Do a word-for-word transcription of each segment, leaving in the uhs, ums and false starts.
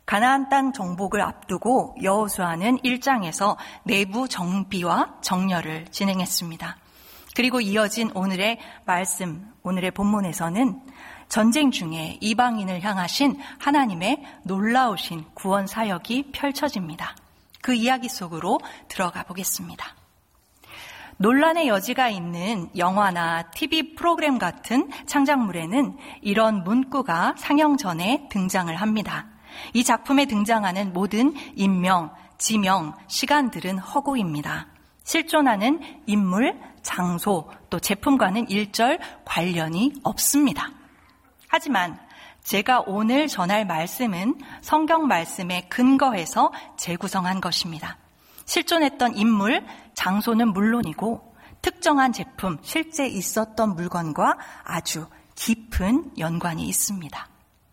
가나안 땅 정복을 앞두고 여호수아는 일 장에서 내부 정비와 정렬을 진행했습니다. 그리고 이어진 오늘의 말씀, 오늘의 본문에서는 전쟁 중에 이방인을 향하신 하나님의 놀라우신 구원 사역이 펼쳐집니다. 그 이야기 속으로 들어가 보겠습니다. 논란의 여지가 있는 영화나 티비 프로그램 같은 창작물에는 이런 문구가 상영 전에 등장을 합니다. 이 작품에 등장하는 모든 인명, 지명, 시간들은 허구입니다. 실존하는 인물, 장소, 또 제품과는 일절 관련이 없습니다. 하지만 제가 오늘 전할 말씀은 성경 말씀에 근거해서 재구성한 것입니다. 실존했던 인물, 장소는 물론이고 특정한 제품, 실제 있었던 물건과 아주 깊은 연관이 있습니다.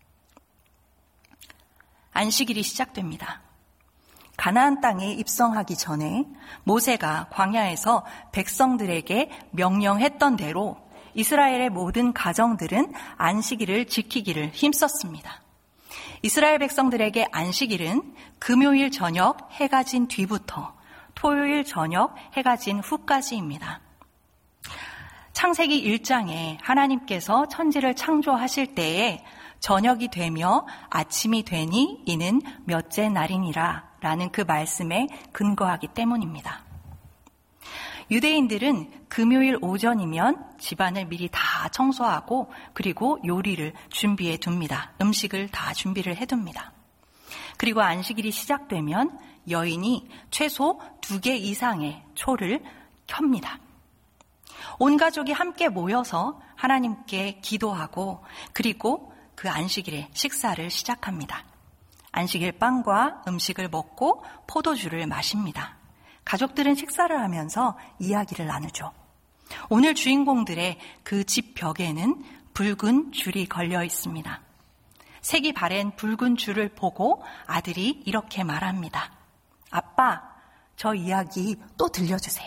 안식일이 시작됩니다. 가나안 땅에 입성하기 전에 모세가 광야에서 백성들에게 명령했던 대로 이스라엘의 모든 가정들은 안식일을 지키기를 힘썼습니다. 이스라엘 백성들에게 안식일은 금요일 저녁 해가 진 뒤부터 토요일 저녁 해가 진 후까지입니다. 창세기 일 장에 하나님께서 천지를 창조하실 때에 저녁이 되며 아침이 되니 이는 몇째 날이니라 라는 그 말씀에 근거하기 때문입니다. 유대인들은 금요일 오전이면 집안을 미리 다 청소하고 그리고 요리를 준비해 둡니다. 음식을 다 준비를 해둡니다. 그리고 안식일이 시작되면 여인이 최소 두 개 이상의 초를 켭니다. 온 가족이 함께 모여서 하나님께 기도하고 그리고 그 안식일에 식사를 시작합니다. 안식일 빵과 음식을 먹고 포도주를 마십니다. 가족들은 식사를 하면서 이야기를 나누죠. 오늘 주인공들의 그 집 벽에는 붉은 줄이 걸려 있습니다. 색이 바랜 붉은 줄을 보고 아들이 이렇게 말합니다. 아빠, 저 이야기 또 들려주세요.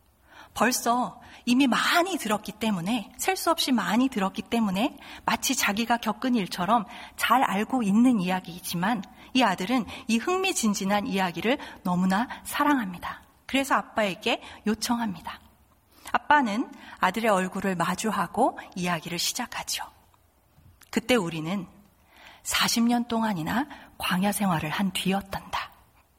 벌써 이미 많이 들었기 때문에, 셀 수 없이 많이 들었기 때문에 마치 자기가 겪은 일처럼 잘 알고 있는 이야기이지만 이 아들은 이 흥미진진한 이야기를 너무나 사랑합니다. 그래서 아빠에게 요청합니다. 아빠는 아들의 얼굴을 마주하고 이야기를 시작하죠. 그때 우리는 사십 년 동안이나 광야 생활을 한 뒤였단다.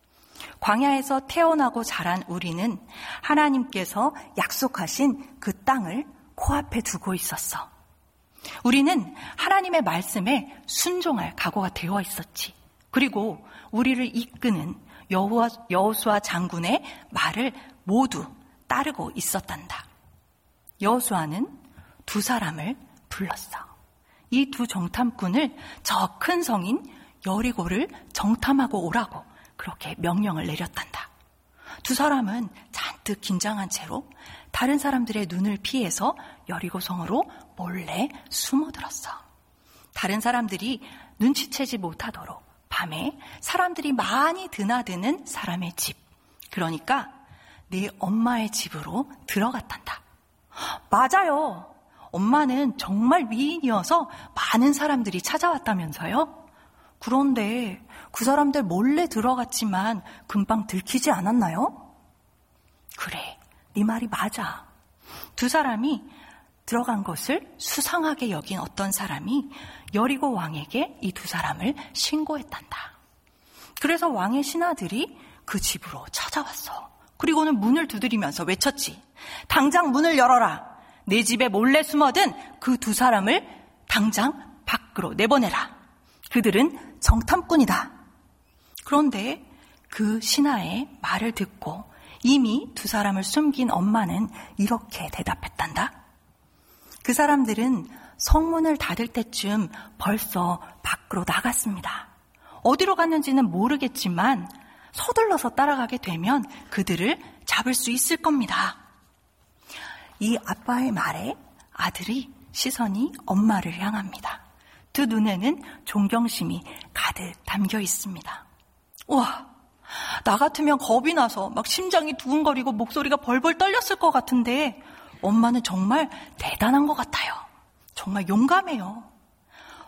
광야에서 태어나고 자란 우리는 하나님께서 약속하신 그 땅을 코앞에 두고 있었어. 우리는 하나님의 말씀에 순종할 각오가 되어 있었지. 그리고 우리를 이끄는 여호와, 여호수아 장군의 말을 모두 따르고 있었단다. 여호수아는 두 사람을 불렀어. 이 두 정탐꾼을 저 큰 성인 여리고를 정탐하고 오라고 그렇게 명령을 내렸단다. 두 사람은 잔뜩 긴장한 채로 다른 사람들의 눈을 피해서 여리고성으로 몰래 숨어들었어. 다른 사람들이 눈치채지 못하도록 밤에 사람들이 많이 드나드는 사람의 집, 그러니까 네 엄마의 집으로 들어갔단다. 맞아요. 엄마는 정말 미인이어서 많은 사람들이 찾아왔다면서요? 그런데 그 사람들 몰래 들어갔지만 금방 들키지 않았나요? 그래, 네 말이 맞아. 두 사람이 들어간 것을 수상하게 여긴 어떤 사람이 여리고 왕에게 이 두 사람을 신고했단다. 그래서 왕의 신하들이 그 집으로 찾아왔어. 그리고는 문을 두드리면서 외쳤지. 당장 문을 열어라. 내 집에 몰래 숨어든 그 두 사람을 당장 밖으로 내보내라. 그들은 정탐꾼이다. 그런데 그 신하의 말을 듣고 이미 두 사람을 숨긴 엄마는 이렇게 대답했단다. 그 사람들은 성문을 닫을 때쯤 벌써 밖으로 나갔습니다. 어디로 갔는지는 모르겠지만 서둘러서 따라가게 되면 그들을 잡을 수 있을 겁니다. 이 아빠의 말에 아들이 시선이 엄마를 향합니다. 두 눈에는 존경심이 가득 담겨 있습니다. 우와, 나 같으면 겁이 나서 막 심장이 두근거리고 목소리가 벌벌 떨렸을 것 같은데 엄마는 정말 대단한 것 같아요. 정말 용감해요.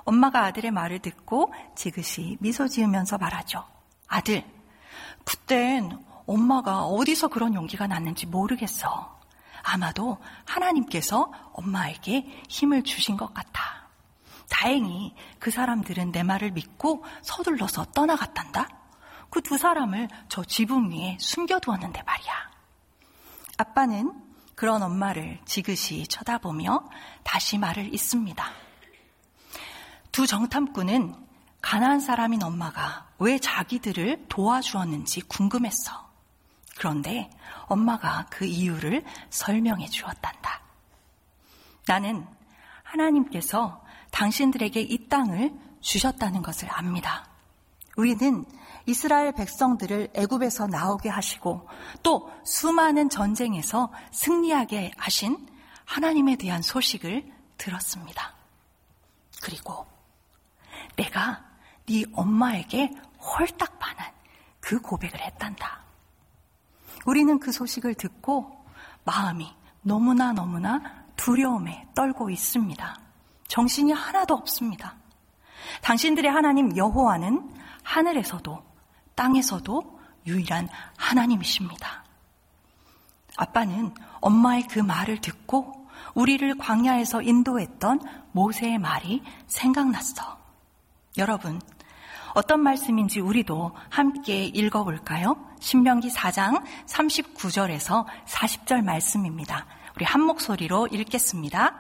엄마가 아들의 말을 듣고 지그시 미소 지으면서 말하죠. 아들, 그땐 엄마가 어디서 그런 용기가 났는지 모르겠어. 아마도 하나님께서 엄마에게 힘을 주신 것 같아. 다행히 그 사람들은 내 말을 믿고 서둘러서 떠나갔단다. 그 두 사람을 저 지붕 위에 숨겨두었는데 말이야. 아빠는 그런 엄마를 지그시 쳐다보며 다시 말을 잇습니다. 두 정탐꾼은 가난한 사람인 엄마가 왜 자기들을 도와주었는지 궁금했어. 그런데 엄마가 그 이유를 설명해 주었단다. 나는 하나님께서 당신들에게 이 땅을 주셨다는 것을 압니다. 우리는 이스라엘 백성들을 애굽에서 나오게 하시고 또 수많은 전쟁에서 승리하게 하신 하나님에 대한 소식을 들었습니다. 그리고 내가 네 엄마에게 홀딱 반한 그 고백을 했단다. 우리는 그 소식을 듣고 마음이 너무나 너무나 두려움에 떨고 있습니다. 정신이 하나도 없습니다. 당신들의 하나님 여호와는 하늘에서도 땅에서도 유일한 하나님이십니다. 아빠는 엄마의 그 말을 듣고 우리를 광야에서 인도했던 모세의 말이 생각났어. 여러분, 어떤 말씀인지 우리도 함께 읽어볼까요? 신명기 사 장 삼십구 절에서 사십 절 말씀입니다. 우리 한 목소리로 읽겠습니다.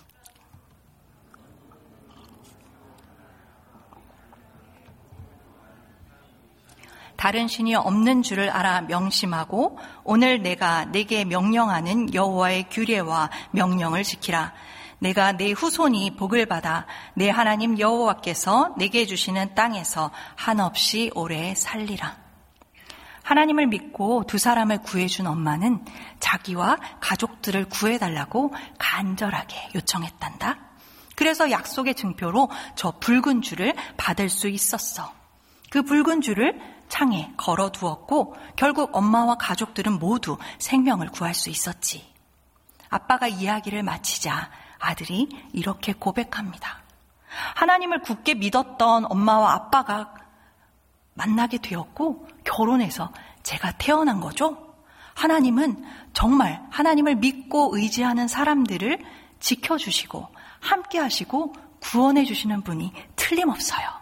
다른 신이 없는 줄을 알아 명심하고 오늘 내가 내게 명령하는 여호와의 규례와 명령을 지키라. 내가 내 후손이 복을 받아 내 하나님 여호와께서 내게 주시는 땅에서 한없이 오래 살리라. 하나님을 믿고 두 사람을 구해준 엄마는 자기와 가족들을 구해달라고 간절하게 요청했단다. 그래서 약속의 증표로 저 붉은 줄을 받을 수 있었어. 그 붉은 줄을 창에 걸어두었고 결국 엄마와 가족들은 모두 생명을 구할 수 있었지. 아빠가 이야기를 마치자 아들이 이렇게 고백합니다. 하나님을 굳게 믿었던 엄마와 아빠가 만나게 되었고 결혼해서 제가 태어난 거죠. 하나님은 정말 하나님을 믿고 의지하는 사람들을 지켜주시고 함께 하시고 구원해 주시는 분이 틀림없어요.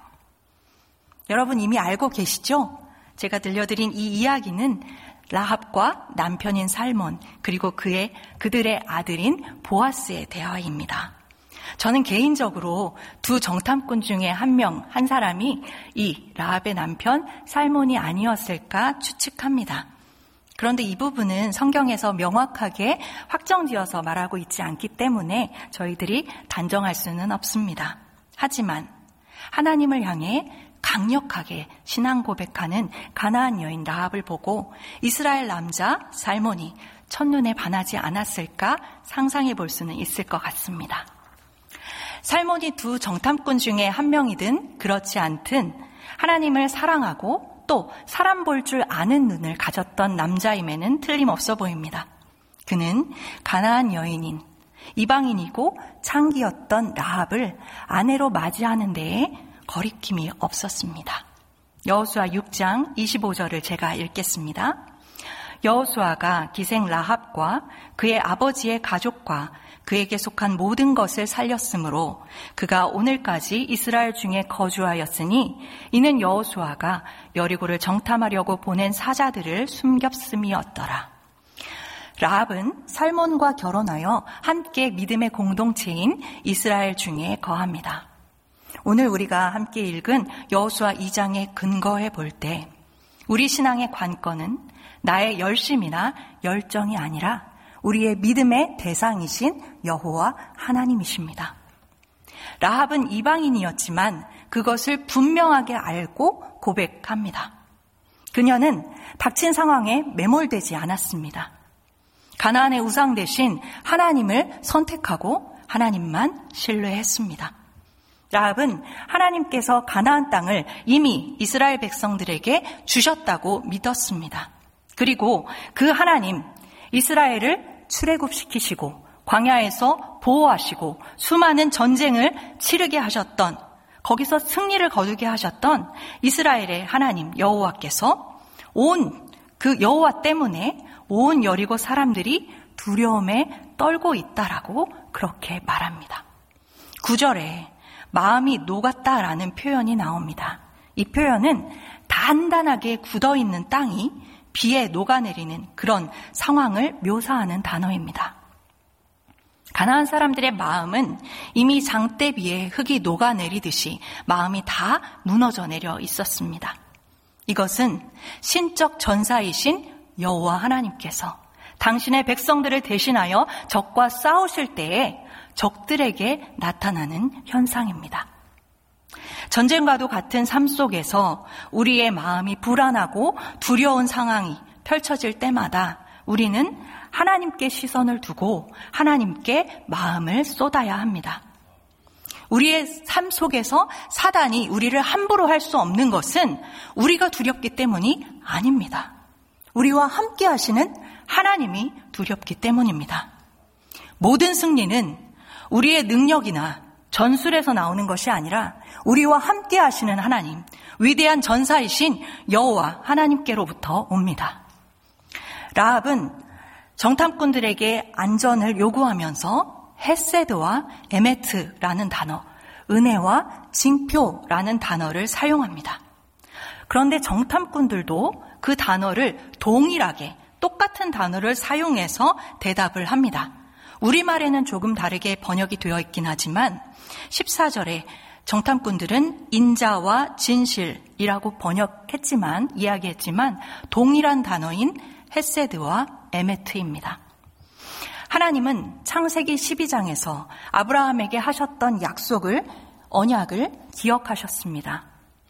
여러분 이미 알고 계시죠? 제가 들려드린 이 이야기는 라합과 남편인 살몬 그리고 그의 그들의 아들인 보아스의 대화입니다. 저는 개인적으로 두 정탐꾼 중에 한 명, 한 사람이 이 라합의 남편 살몬이 아니었을까 추측합니다. 그런데 이 부분은 성경에서 명확하게 확정지어서 말하고 있지 않기 때문에 저희들이 단정할 수는 없습니다. 하지만 하나님을 향해 강력하게 신앙 고백하는 가나안 여인 라합을 보고 이스라엘 남자 살몬이 첫눈에 반하지 않았을까 상상해 볼 수는 있을 것 같습니다. 살몬이 두 정탐꾼 중에 한 명이든 그렇지 않든 하나님을 사랑하고 또 사람 볼 줄 아는 눈을 가졌던 남자임에는 틀림없어 보입니다. 그는 가나안 여인인 이방인이고 창기였던 라합을 아내로 맞이하는 데에 거리낌이 없었습니다. 여호수아 육 장 이십오 절을 제가 읽겠습니다. 여호수아가 기생 라합과 그의 아버지의 가족과 그에게 속한 모든 것을 살렸으므로 그가 오늘까지 이스라엘 중에 거주하였으니 이는 여호수아가 여리고를 정탐하려고 보낸 사자들을 숨겼음이었더라. 라합은 살몬과 결혼하여 함께 믿음의 공동체인 이스라엘 중에 거합니다. 오늘 우리가 함께 읽은 여호수아 이 장에 근거해 볼 때 우리 신앙의 관건은 나의 열심이나 열정이 아니라 우리의 믿음의 대상이신 여호와 하나님이십니다. 라합은 이방인이었지만 그것을 분명하게 알고 고백합니다. 그녀는 닥친 상황에 매몰되지 않았습니다. 가나안의 우상 대신 하나님을 선택하고 하나님만 신뢰했습니다. 라합은 하나님께서 가나안 땅을 이미 이스라엘 백성들에게 주셨다고 믿었습니다. 그리고 그 하나님, 이스라엘을 출애굽시키시고 광야에서 보호하시고 수많은 전쟁을 치르게 하셨던 거기서 승리를 거두게 하셨던 이스라엘의 하나님 여호와께서 온 그 여호와 때문에 온 여리고 사람들이 두려움에 떨고 있다라고 그렇게 말합니다. 구 절에 마음이 녹았다라는 표현이 나옵니다. 이 표현은 단단하게 굳어있는 땅이 비에 녹아내리는 그런 상황을 묘사하는 단어입니다. 가나안 사람들의 마음은 이미 장대비에 흙이 녹아내리듯이 마음이 다 무너져 내려 있었습니다. 이것은 신적 전사이신 여호와 하나님께서 당신의 백성들을 대신하여 적과 싸우실 때에 적들에게 나타나는 현상입니다. 전쟁과도 같은 삶 속에서 우리의 마음이 불안하고 두려운 상황이 펼쳐질 때마다 우리는 하나님께 시선을 두고 하나님께 마음을 쏟아야 합니다. 우리의 삶 속에서 사단이 우리를 함부로 할 수 없는 것은 우리가 두렵기 때문이 아닙니다. 우리와 함께 하시는 하나님이 두렵기 때문입니다. 모든 승리는 우리의 능력이나 전술에서 나오는 것이 아니라 우리와 함께 하시는 하나님, 위대한 전사이신 여호와 하나님께로부터 옵니다. 라합은 정탐꾼들에게 안전을 요구하면서 헤세드와 에메트라는 단어, 은혜와 징표라는 단어를 사용합니다. 그런데 정탐꾼들도 그 단어를 동일하게 똑같은 단어를 사용해서 대답을 합니다. 우리말에는 조금 다르게 번역이 되어 있긴 하지만 십사 절에 정탐꾼들은 인자와 진실이라고 번역했지만 이야기했지만 동일한 단어인 헤세드와 에메트입니다. 하나님은 창세기 십이 장에서 아브라함에게 하셨던 약속을, 언약을 기억하셨습니다.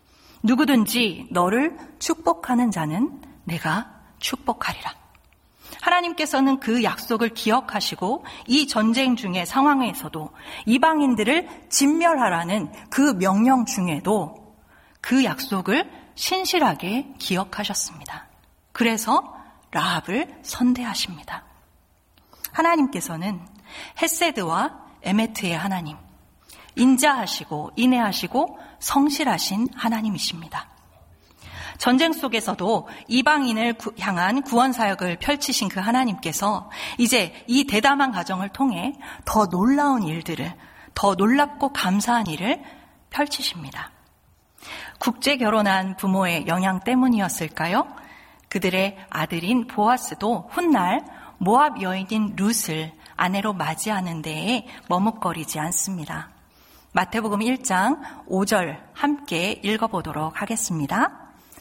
누구든지 너를 축복하는 자는 내가 축복하리라. 하나님께서는 그 약속을 기억하시고 이 전쟁 중의 상황에서도 이방인들을 진멸하라는 그 명령 중에도 그 약속을 신실하게 기억하셨습니다. 그래서 라합을 선대하십니다. 하나님께서는 헤세드와 에메트의 하나님, 인자하시고 인애하시고 성실하신 하나님이십니다. 전쟁 속에서도 이방인을 향한 구원 사역을 펼치신 그 하나님께서 이제 이 대담한 과정을 통해 더 놀라운 일들을, 더 놀랍고 감사한 일을 펼치십니다. 국제 결혼한 부모의 영향 때문이었을까요? 그들의 아들인 보아스도 훗날 모압 여인인 룻을 아내로 맞이하는 데에 머뭇거리지 않습니다. 마태복음 일 장 오 절 함께 읽어보도록 하겠습니다.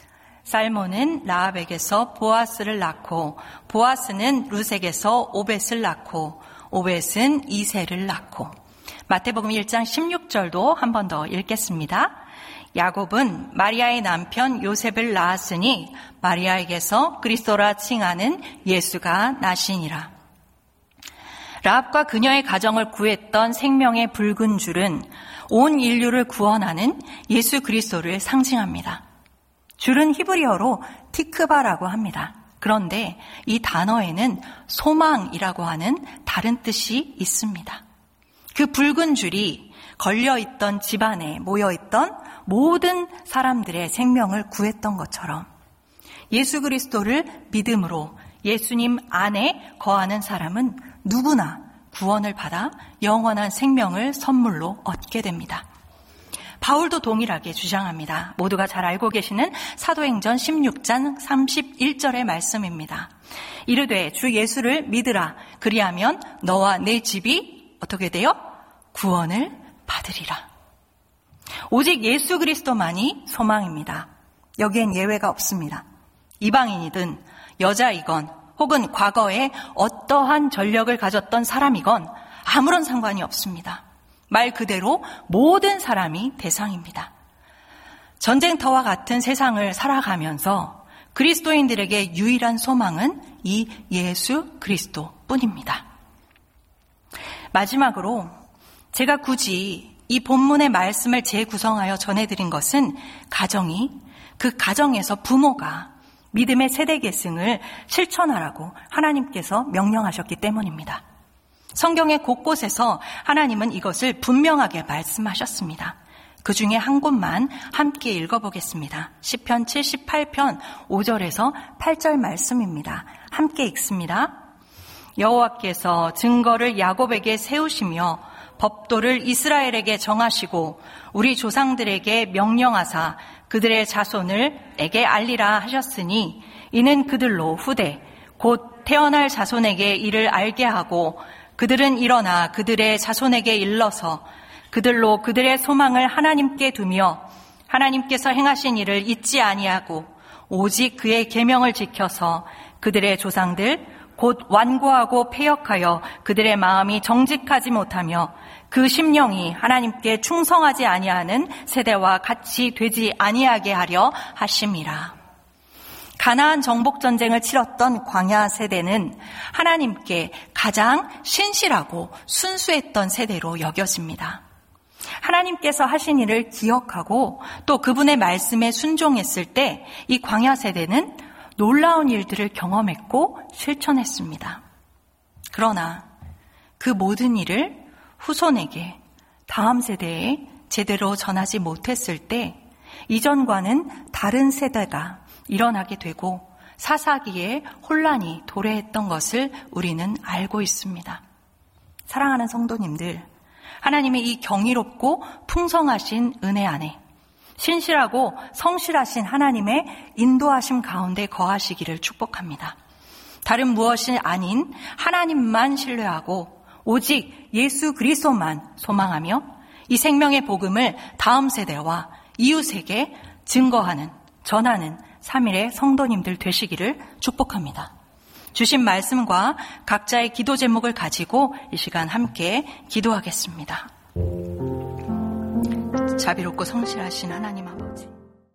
살몬은 라합에게서 보아스를 낳고 보아스는 룻에게서 오벳을 낳고 오벳은 이새를 낳고. 마태복음 일 장 십육 절도 한 번 더 읽겠습니다. 야곱은 마리아의 남편 요셉을 낳았으니 마리아에게서 그리스도라 칭하는 예수가 나시니라. 라합과 그녀의 가정을 구했던 생명의 붉은 줄은 온 인류를 구원하는 예수 그리스도를 상징합니다. 줄은 히브리어로 티크바라고 합니다. 그런데 이 단어에는 소망이라고 하는 다른 뜻이 있습니다. 그 붉은 줄이 걸려있던 집안에 모여있던 모든 사람들의 생명을 구했던 것처럼 예수 그리스도를 믿음으로 예수님 안에 거하는 사람은 누구나 구원을 받아 영원한 생명을 선물로 얻게 됩니다. 바울도 동일하게 주장합니다. 모두가 잘 알고 계시는 사도행전 십육 장 삼십일 절의 말씀입니다. 이르되 주 예수를 믿으라. 그리하면 너와 내 집이 어떻게 돼요? 구원을 받으리라. 오직 예수 그리스도만이 소망입니다. 여기엔 예외가 없습니다. 이방인이든 여자이건 혹은 과거에 어떠한 전력을 가졌던 사람이건 아무런 상관이 없습니다. 말 그대로 모든 사람이 대상입니다. 전쟁터와 같은 세상을 살아가면서 그리스도인들에게 유일한 소망은 이 예수 그리스도뿐입니다. 마지막으로 제가 굳이 이 본문의 말씀을 재구성하여 전해드린 것은 가정이, 그 가정에서 부모가 믿음의 세대 계승을 실천하라고 하나님께서 명령하셨기 때문입니다. 성경의 곳곳에서 하나님은 이것을 분명하게 말씀하셨습니다. 그 중에 한 곳만 함께 읽어보겠습니다. 시편 칠십팔 편 오 절에서 팔 절 말씀입니다. 함께 읽습니다. 여호와께서 증거를 야곱에게 세우시며 법도를 이스라엘에게 정하시고 우리 조상들에게 명령하사 그들의 자손을 에게 알리라 하셨으니 이는 그들로 후대 곧 태어날 자손에게 이를 알게 하고 그들은 일어나 그들의 자손에게 일러서 그들로 그들의 소망을 하나님께 두며 하나님께서 행하신 일을 잊지 아니하고 오직 그의 계명을 지켜서 그들의 조상들 곧 완고하고 패역하여 그들의 마음이 정직하지 못하며 그 심령이 하나님께 충성하지 아니하는 세대와 같이 되지 아니하게 하려 하심이라. 가나안 정복 전쟁을 치렀던 광야 세대는 하나님께 가장 신실하고 순수했던 세대로 여겨집니다. 하나님께서 하신 일을 기억하고 또 그분의 말씀에 순종했을 때 이 광야 세대는 놀라운 일들을 경험했고 실천했습니다. 그러나 그 모든 일을 후손에게 다음 세대에 제대로 전하지 못했을 때 이전과는 다른 세대가 일어나게 되고 사사기에 혼란이 도래했던 것을 우리는 알고 있습니다. 사랑하는 성도님들, 하나님의 이 경이롭고 풍성하신 은혜 안에 신실하고 성실하신 하나님의 인도하심 가운데 거하시기를 축복합니다. 다른 무엇이 아닌 하나님만 신뢰하고 오직 예수 그리스도만 소망하며 이 생명의 복음을 다음 세대와 이웃에게 증거하는, 전하는 삼일의 성도님들 되시기를 축복합니다. 주신 말씀과 각자의 기도 제목을 가지고 이 시간 함께 기도하겠습니다. 자비롭고 성실하신 하나님 앞에